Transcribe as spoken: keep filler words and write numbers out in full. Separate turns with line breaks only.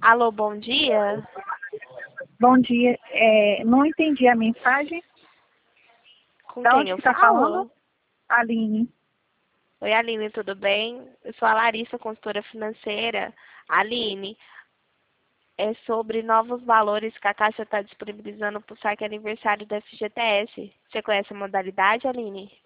Alô, bom dia.
Bom dia. É, não entendi a mensagem.
Com
Da
quem
onde
eu
que está falando?
falo?
Aline.
Oi, Aline, tudo bem? Eu sou a Larissa, consultora financeira. Aline, é sobre novos valores que a Caixa está disponibilizando para o saque aniversário da F G T S. Você conhece a modalidade, Aline?